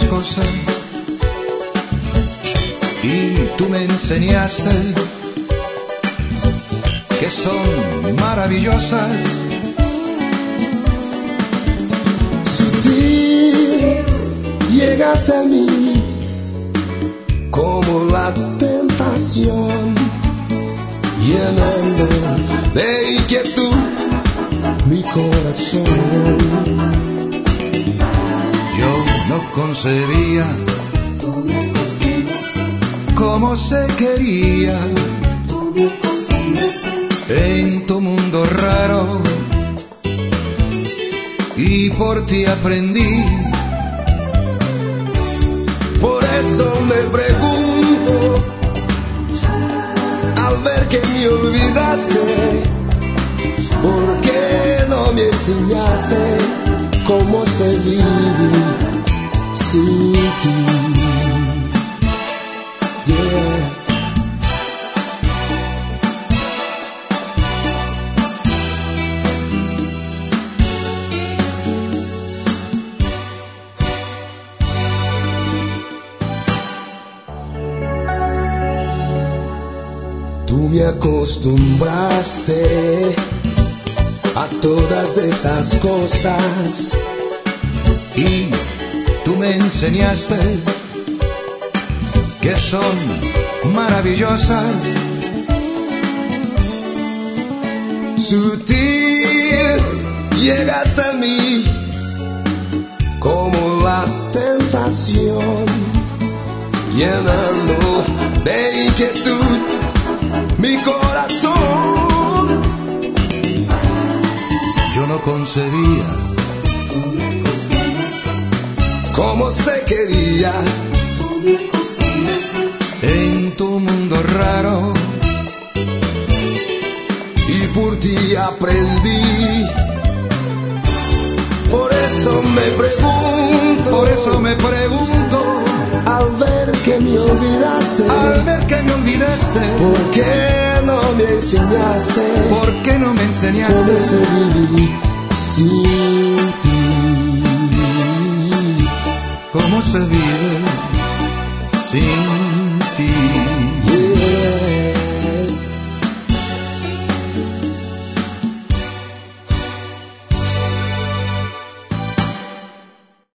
cosas y tú me enseñaste que son maravillosas. Sutil, llegaste a mí como la tentación, llenando de inquietud mi corazón. Yo no concebía cómo se quería en tu mundo raro, y por ti aprendí. Por eso me pregunto, al ver que me olvidaste, ¿por qué no me enseñaste cómo se vive sin ti? Yeah. Tú me acostumbraste a todas esas cosas Y tú me enseñaste que son maravillosas. Sutil, llegaste a mí como la tentación, llenando de inquietud mi corazón. Yo no concebía cómo se quería en tu mundo raro, y por ti aprendí. Por eso me pregunto, al ver que me olvidaste, ¿por qué no me enseñaste? ¿por qué no me enseñaste ¿Cómo se vive sin ti? cómo se vive sin